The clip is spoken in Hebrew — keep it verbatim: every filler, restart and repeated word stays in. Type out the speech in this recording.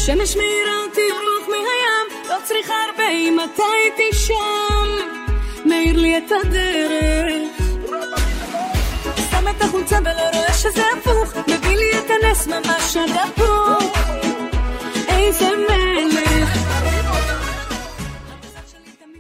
השמש מאירה אותי רוח מהים, לא צריכה הרבה אם אתה הייתי שם, מאיר לי את הדרך, שם את החולצה ולא רואה שזה הפוך, מביא